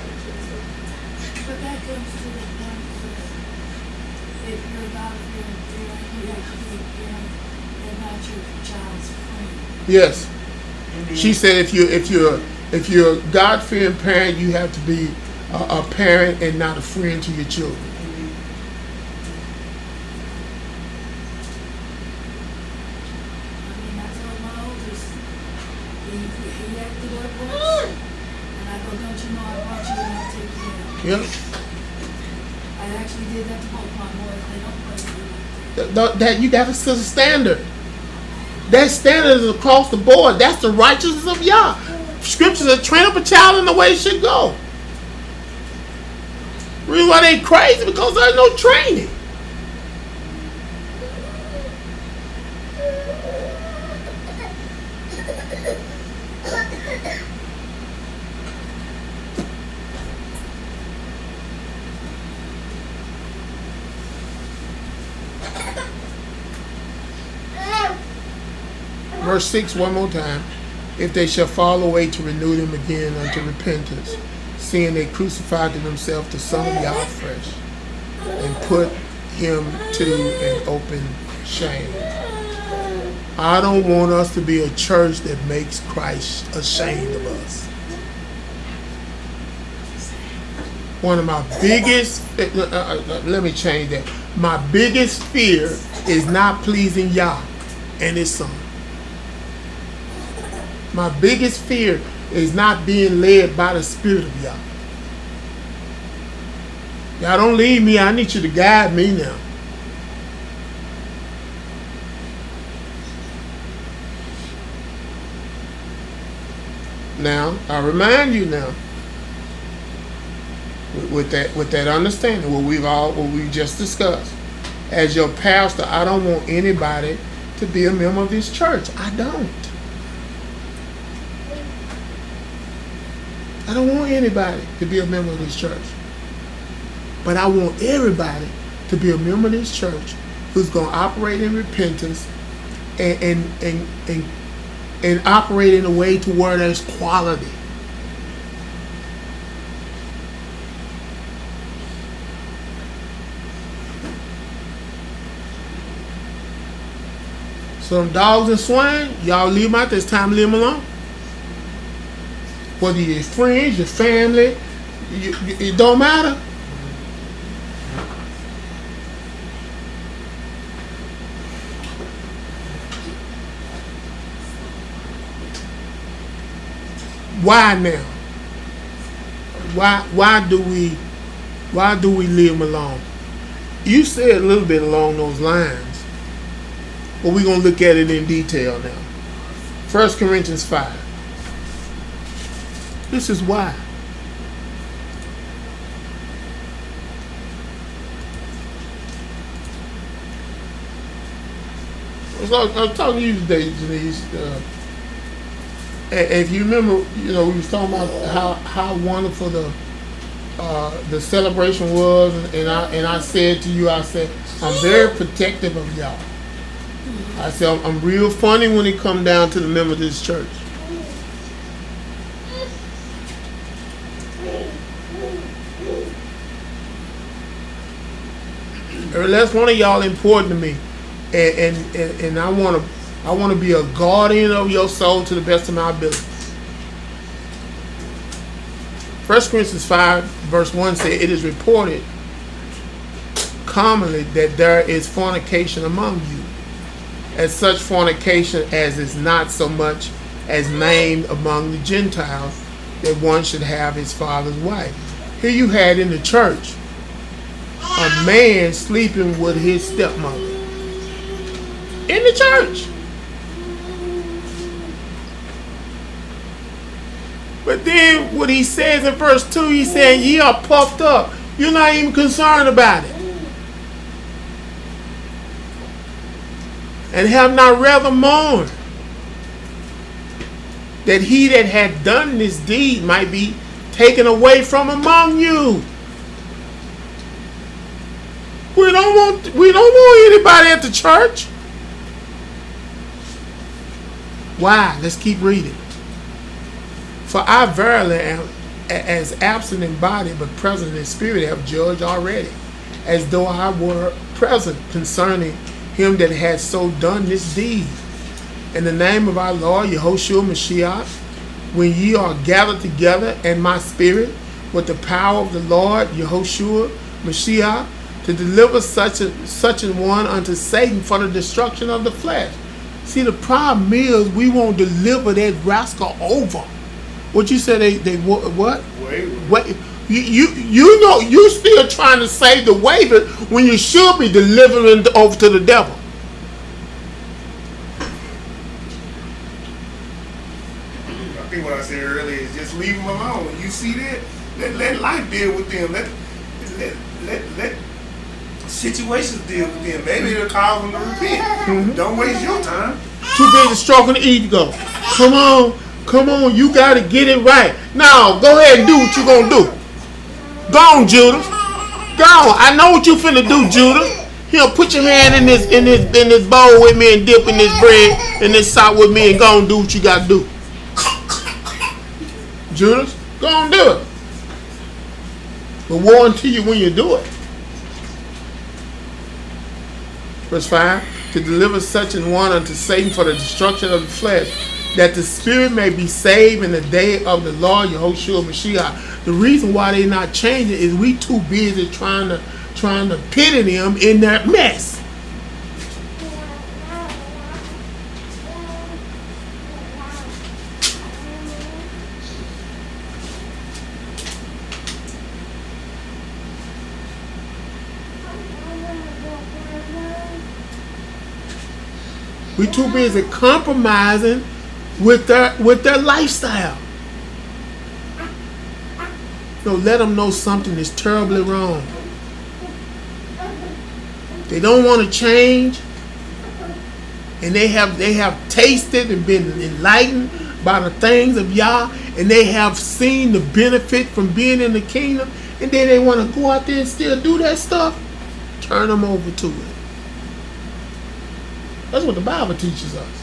comes to the point where if you're God fearing parent, you have to be a parent and not your child's friend.
Yes. She said if you if you're if you're a God fearing parent, you have to be a, a parent and not a friend to your children.
I mean, I told my oldest, he, he acted up once, and I go, don't you know I brought you and I'll take care of you.
Yep.
I actually did that to both my boys. They don't play with me.
That, that, that you got to set a standard. That standard is across the board. That's the righteousness of Yah. Scriptures are train up a child in the way it should go. The reason why they crazy because there's no training. Verse six, one more time. If they shall fall away, to renew them again unto repentance, seeing they crucified to themselves the Son of Yah fresh, and put him to an open shame. I don't want us to be a church that makes Christ ashamed of us. One of my biggest, uh, uh, uh, let me change that. My biggest fear is not pleasing Yah and his Son. My biggest fear is not being led by the Spirit of Yah. Y'all don't leave me. I need you to guide me now. Now, I remind you now, with, with that with that understanding, what we've all what we just discussed. As your pastor, I don't want anybody to be a member of this church. I don't. I don't want anybody to be a member of this church. But I want everybody to be a member of this church who's going to operate in repentance and and, and, and, and operate in a way to where there's quality. So them dogs and swine, y'all leave them out. It's time to leave them alone. Whether you're friends, your family, you, you, it don't matter. Why now? Why why do we why do we leave them alone? You said a little bit along those lines, but we're gonna look at it in detail now. First Corinthians five. This is why. So I was talking to you today, Denise. Uh, if you remember, you know, we was talking about how, how wonderful the uh, the celebration was, and I and I said to you, I said I'm very protective of y'all. I said I'm, I'm real funny when it come down to the member of this church. That's one of y'all important to me, and and, and, and I want to I want to be a guardian of your soul to the best of my ability. First Corinthians five verse one says, "It is reported commonly that there is fornication among you, and such fornication as is not so much as named among the Gentiles, that one should have his father's wife." Here you had in the church a man sleeping with his stepmother in the church. But then what he says in verse two, he's saying, ye are puffed up. You're not even concerned about it. And have not rather mourned. that he that had done this deed might be taken away from among you. We don't want we don't want anybody at the church. Why? Let's keep reading. For I verily am as absent in body but present in spirit have judged already, as though I were present concerning him that had so done this deed. In the name of our Lord Yahushua Mashiach, when ye are gathered together in my spirit with the power of the Lord Yahushua Mashiach, to deliver such a such an one unto Satan for the destruction of the flesh. See, the problem is we won't deliver that rascal over. What you said? They they what?
Wait,
Wait. You, you you know you still trying to save the waver when you should be delivering over to the devil.
I think what I said earlier is just leave them alone. When you see that, let let life deal with them. Let let let let situations deal with them. Maybe it'll cause them to repent.
Mm-hmm.
Don't waste your time.
Too busy stroking the ego. Come on, come on, you gotta get it right. Now, go ahead and do what you gonna do. Go on, Judas. Go on. I know what you finna do, Judas. Here, put your hand in this in this in this bowl with me and dip in this bread and this salt with me and go and do what you gotta do. Judas, go on, do it. But woe unto you when you do it. Verse five, to deliver such an one unto Satan for the destruction of the flesh, that the spirit may be saved in the day of the Lord Yahushua Mashiach. The reason why they're not changing is we too busy trying to trying to pity them in that mess. We too busy compromising with their with their lifestyle. So let them know something is terribly wrong. They don't want to change, and they have they have tasted and been enlightened by the things of Yah, and they have seen the benefit from being in the kingdom, and then they want to go out there and still do that stuff. Turn them over to it. That's what the Bible teaches us.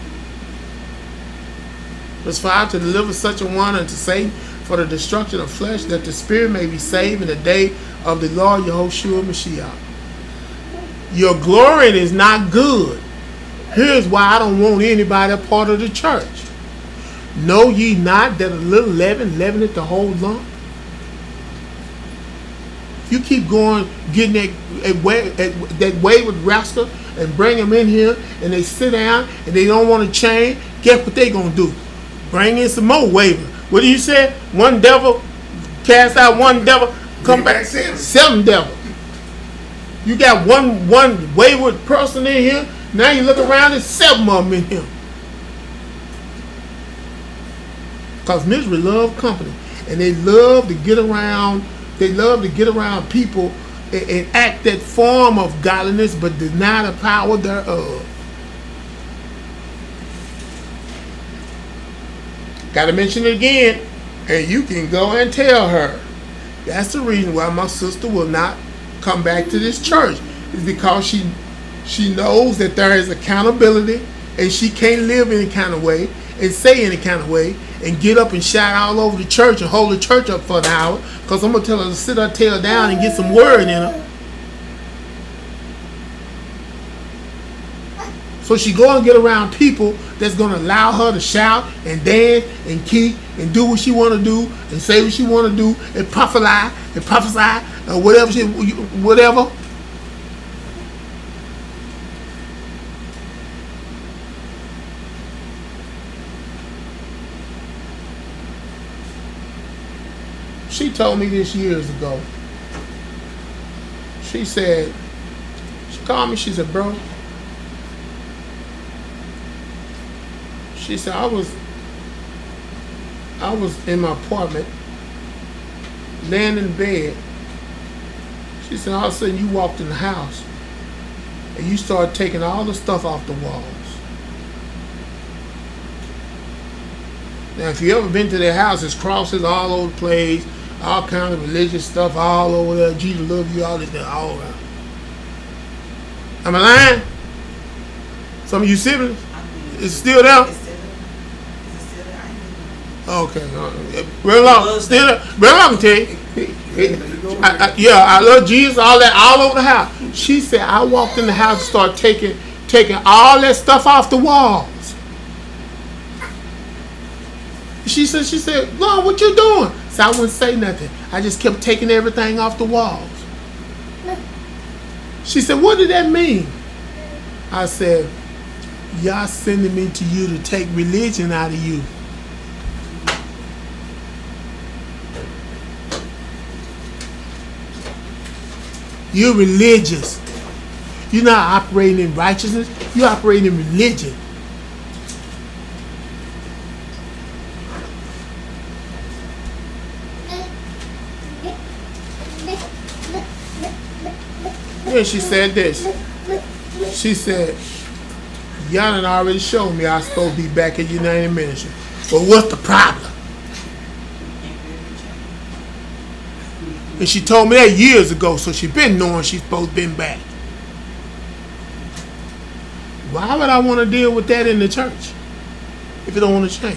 Verse five, to deliver such a one unto Satan for the destruction of flesh, that the spirit may be saved in the day of the Lord Yahushua Mashiach. Your glorying is not good. Here's why I don't want anybody a part of the church. Know ye not that a little leaven leaveneth the whole lump? You keep going, getting that, that, that wayward rascal and bring them in here, and they sit down and they don't want to change. Guess what they gonna do? Bring in some more waver. What do you say? One devil cast out one devil, come back seven. seven devils. You got one one wayward person in here. Now you look around, there's seven of them in here. Because misery love company, and they love to get around. They love to get around people and, and act that form of godliness, but deny the power thereof. Got to mention it again, and you can go and tell her. That's the reason why my sister will not come back to this church. Is because she she knows that there is accountability, and she can't live any kind of way and say any kind of way and get up and shout all over the church and hold the church up for an hour, because I'm going to tell her to sit her tail down and get some word in her. So she go and get around people that's going to allow her to shout and dance and kick and do what she want to do and say what she want to do and prophesy and prophesy or whatever she, whatever. She told me this years ago. She said, she called me, she said, bro, she said, I was, I was in my apartment, laying in bed. She said, all of a sudden you walked in the house and you started taking all the stuff off the walls. Now, if you ever been to their house, there's crosses all over the place, all kinds of religious stuff all over there. Jesus love you, all this, all around. Am I lying? Some of you siblings? It's still there?
It's still there. It's still there. I ain't know.
Okay. Uh, real long. Still there. Real long, I tell you. I, I, yeah, I love Jesus, all that, all over the house. She said, I walked in the house and started taking, taking all that stuff off the walls. She said, she said, Lord, what you doing? So I wouldn't say nothing. I just kept taking everything off the walls. She said, what did that mean? I said, y'all sending me to you to take religion out of you. You're religious. You're not operating in righteousness. You're operating in religion. Yeah, she said this. She said, y'all done already showed me I'm supposed to be back at United Ministry. But what's the problem? And she told me that years ago, so she been knowing she's supposed to been back. Why would I want to deal with that in the church if it don't want to change?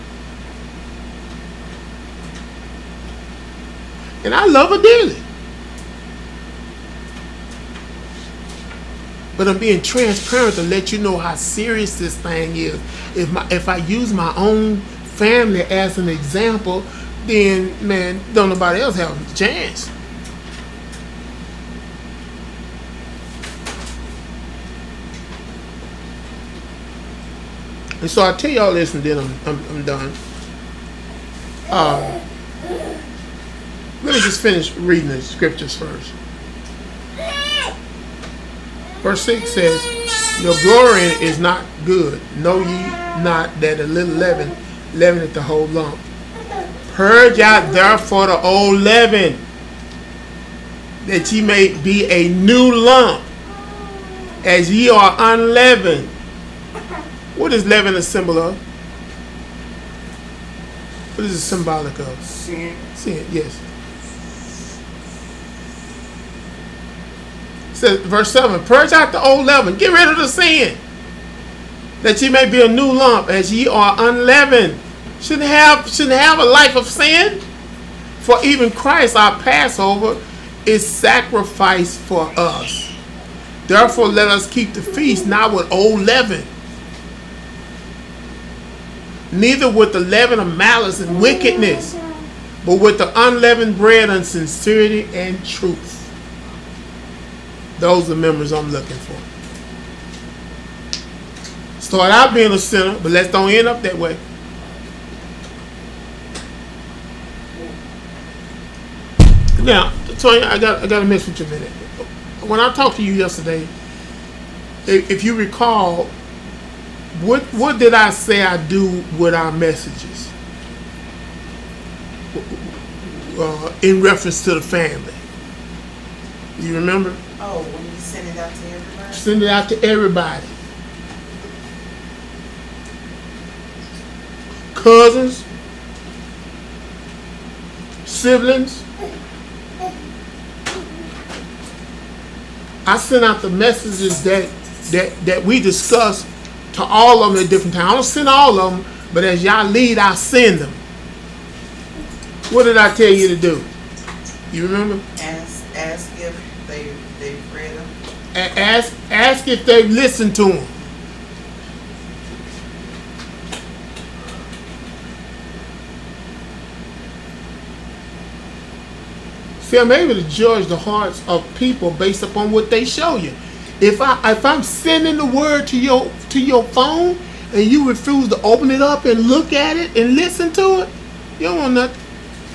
And I love her dearly. But I'm being transparent to let you know how serious this thing is. If my if I use my own family as an example, then man, don't nobody else have a chance. And so I tell y'all this, and then I'm I'm, I'm done. Uh, let me just finish reading the scriptures first. Verse six says, your glorying is not good. Know ye not that a little leaven leaveneth the whole lump? Purge out therefore the old leaven, that ye may be a new lump, as ye are unleavened. What is leaven a symbol of? What is it symbolic of?
Sin.
Sin, yes. Says, verse seven, purge out the old leaven, get rid of the sin, that ye may be a new lump, as ye are unleavened. Shouldn't have, shouldn't have a life of sin. For even Christ, our Passover, is sacrificed for us. Therefore, let us keep the feast not with old leaven, neither with the leaven of malice and wickedness, but with the unleavened bread and sincerity and truth. Those are members I'm looking for. Start out being a sinner, but let's don't end up that way. Now, Tonya, I got I got to mess with you a minute. When I talked to you yesterday, if, if you recall, what what did I say I do with our messages uh, in reference to the family? You remember?
Oh, when you send it out to everybody?
Send it out to everybody. Cousins, siblings. I send out the messages that that that we discuss to all of them at different times. I don't send all of them, but as y'all lead, I send them. What did I tell you to do? You remember?
Ask, ask if they they've read them.
A- ask ask if they listened to them. See, I'm able to judge the hearts of people based upon what they show you. If I if I'm sending the word to your to your phone and you refuse to open it up and look at it and listen to it, you don't want nothing.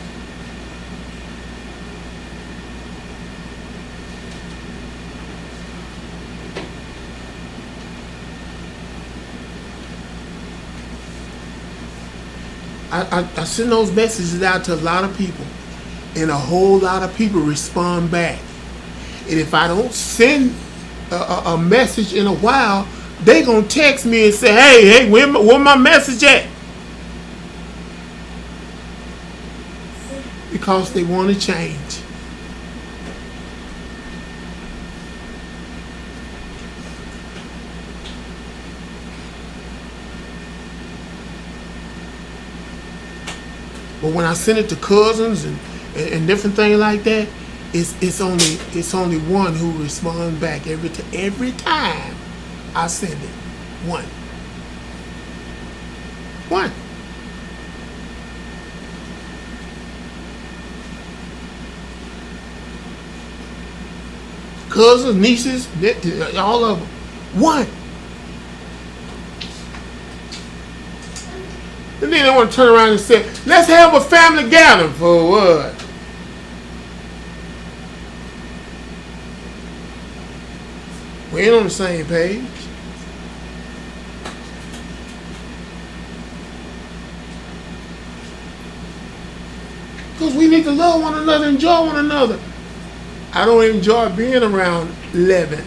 I, I, I send those messages out to a lot of people, and a whole lot of people respond back. And if I don't send a, a, a message in a while, they gonna text me and say, "Hey, hey, where my, where my message at?" because they want to change. But when I send it to cousins and, and, and different things like that, it's it's only it's only one who responds back every t- every time I send it. One. One. Cousins, nieces, all of them. One. And then they want to turn around and say, let's have a family gathering. For what? We ain't on the same page. Because we need to love one another, enjoy one another. I don't enjoy being around eleven.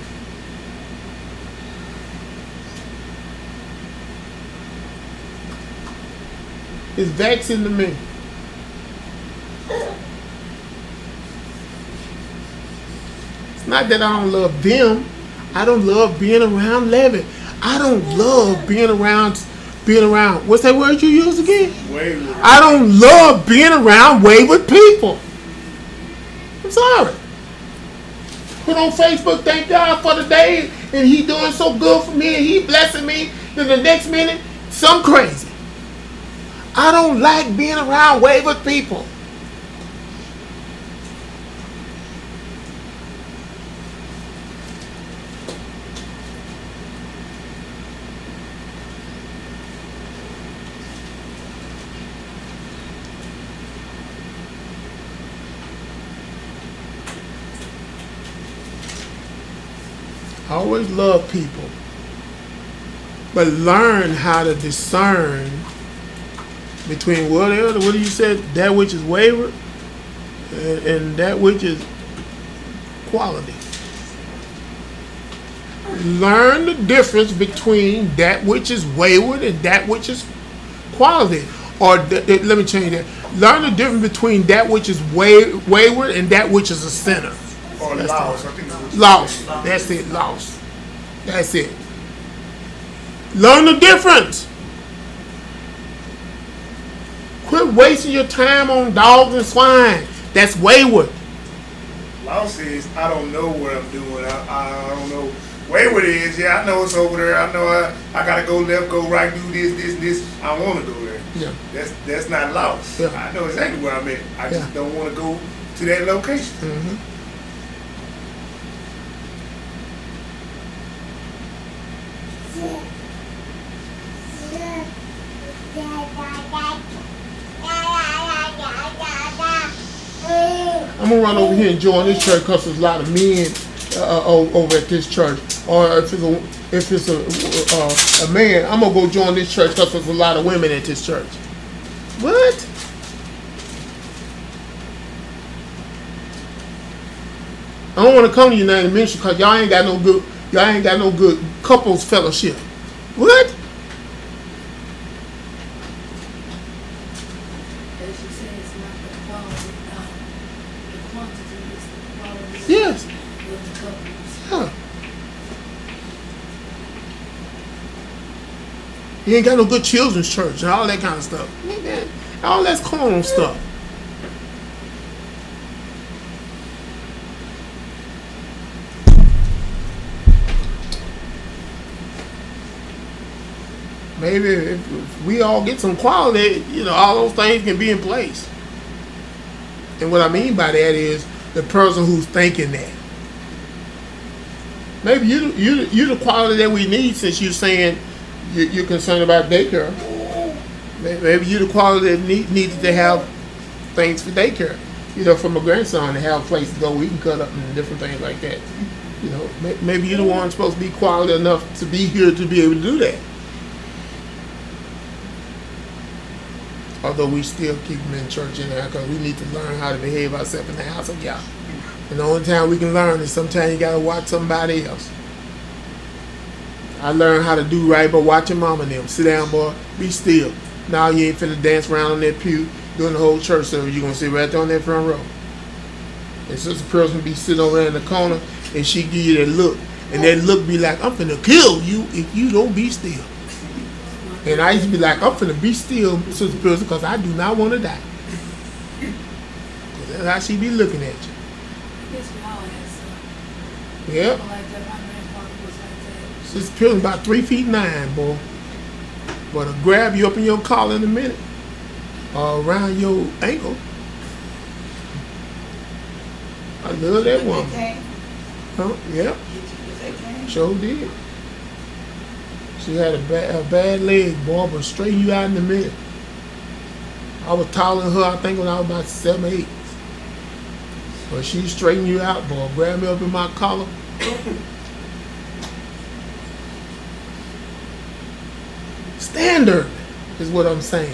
It's vexing to me. It's not that I don't love them. I don't love being around eleven. I don't love being around, being around, what's that word you use again?
Wayward.
I don't love being around wayward people. I'm sorry. Put on Facebook, thank God for the day, and he doing so good for me, and he blessing me. Then the next minute, some crazy. I don't like being around wayward people. I always love people, but learn how to discern between whatever, what do you said, that which is wayward and, and that which is quality. Learn the difference between that which is wayward and that which is quality. Or th- th- let me change that. Learn the difference between that which is way- wayward and that which is a sinner.
Or lost. I think it was
Lost. That's it. Lost. That's it. Learn the difference. Quit wasting your time on dogs and swine. That's wayward.
Law says, I don't know what I'm doing. I, I, I don't know. Wayward is, yeah, I know it's over there. I know I, I got to go left, go right, do this, this, this. I want to go there.
Yeah.
That's that's not lost.
Yeah.
I know exactly where I'm at. I just
Yeah.
don't want to go to that location.
Mm-hmm. I'm gonna run over here and join this church because there's a lot of men uh, o- over at this church. Or if it's a if it's a uh, a man, I'm gonna go join this church because there's a lot of women at this church. What? I don't want to come to United Ministry because y'all ain't got no good y'all ain't got no good couples fellowship. What?
As you say, it's not the quality, um, the quantity, it's the quality
Yes.
of the couples.
Huh. You ain't got no good children's church and all that kind of stuff. Man, all that's carnal stuff. Maybe if we all get some quality, you know, all those things can be in place. And what I mean by that is the person who's thinking that. Maybe you you you the quality that we need, since you're saying you, you're concerned about daycare. Maybe you the quality that need, needs to have things for daycare. You know, for my grandson to have a place to go, we can cut up and different things like that. You know, maybe you're the one supposed to be quality enough to be here to be able to do that. Although we still keep them in church in there because we need to learn how to behave ourselves in the house of Yah. And the only time we can learn is sometimes you got to watch somebody else. I learned how to do right by watching mama and them. Sit down, boy. Be still. Now you ain't finna dance around on that pew during the whole church service. You're gonna sit right there on that front row. And Sister Pearl's gonna be sitting over there in the corner, and she give you that look, and that look be like, "I'm finna kill you if you don't be still." And I used to be like, "I'm finna be still, Sister Pearl, because I do not want to die." Cause that's how she be looking at you.
I guess we all had some.
Yep.
People like that. My grandfather was like that.
Sister Pearl's about three feet nine, boy. But I'll grab you up in your collar in a minute, or around your ankle. I love that woman. Huh? Yep. Sure did. She had a bad, a bad leg, boy, but straighten you out in a minute. I was taller than her, I think, when I was about seven, eight. But she straightened you out, boy. Grab me up in my collar. Standard is what I'm saying.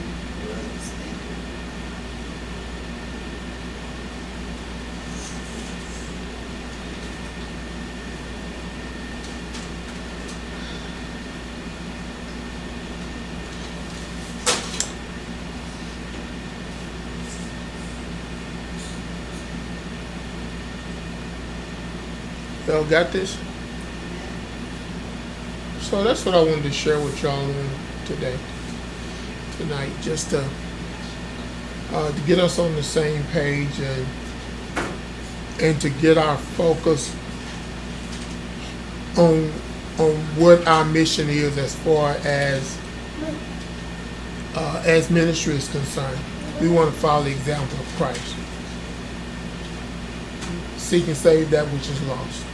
Y'all got this? So that's what I wanted to share with y'all today, tonight, just to uh, to get us on the same page and and to get our focus on on what our mission is as far as uh, as ministry is concerned. We want to follow the example of Christ, seek and save that which is lost.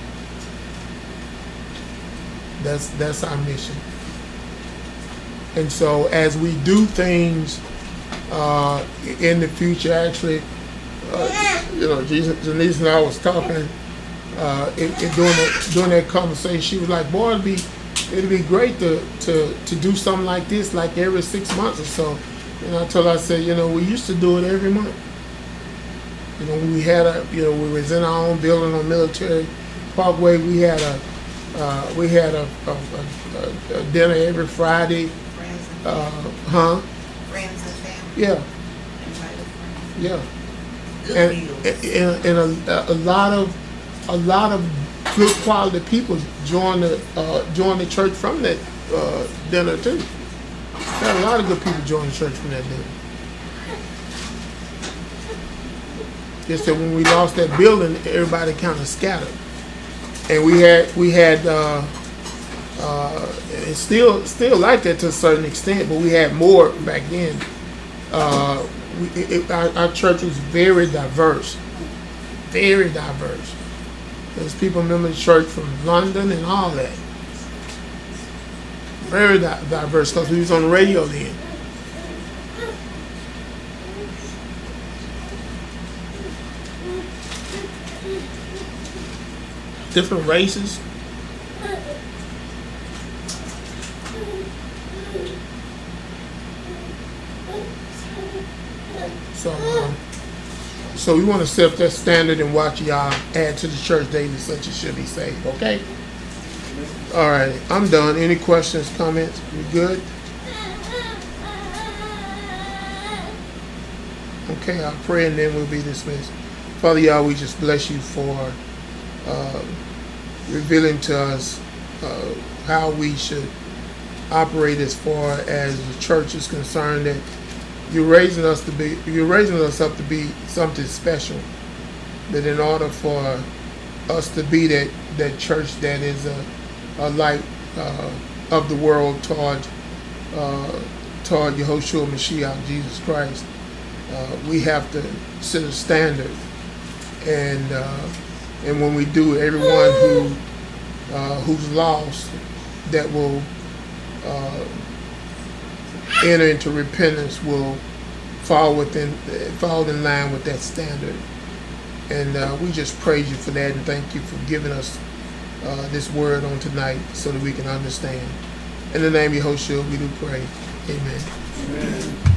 That's that's our mission. And so as we do things uh, in the future, actually, uh, you know, Janice and I was talking uh, it, it, during, that, during that conversation. She was like, boy, it'd be, it'd be great to, to, to do something like this, like every six months or so. And I told her, I said, you know, we used to do it every month. You know, we had a, you know, we was in our own building on Military Parkway. We had a, uh, we had a, a, a, a dinner every Friday.
Friends and
Uh,
family.
huh?
Friends and family.
Yeah,
Invited friends.
yeah.
Good
And,
meals.
and, and a, a lot of, a lot of good quality people joined the, uh, joined the church from that uh, dinner too. Had a lot of good people join the church from that dinner. Just that when we lost that building, everybody kind of scattered, and we had we had uh, uh, it's still still like that to a certain extent, but we had more back then. Uh, we, it, it, our, our church was very diverse, very diverse. There's people remember the church from London and all that. Very di- diverse because we was on the radio then. Different races. So, um, so we want to set that standard and watch y'all add to the church daily, such as should be saved. Okay. All right, I'm done. Any questions, comments? We good? Okay, I'll pray and then we'll be dismissed. Father, y'all, we just bless you for uh, revealing to us uh, how we should operate as far as the church is concerned. That you're raising us to be, you're raising us up to be something special. That in order for us to be that that church that is a, a light uh, of the world toward uh, toward Yehoshua Mashiach, Jesus Christ, uh, we have to set a standard. And uh, and when we do, everyone who uh, who's lost that will uh, enter into repentance will fall within fall in line with that standard. And uh, we just praise you for that and thank you for giving us uh, this word on tonight so that we can understand. In the name of Yehoshua, we do pray. Amen.
Amen.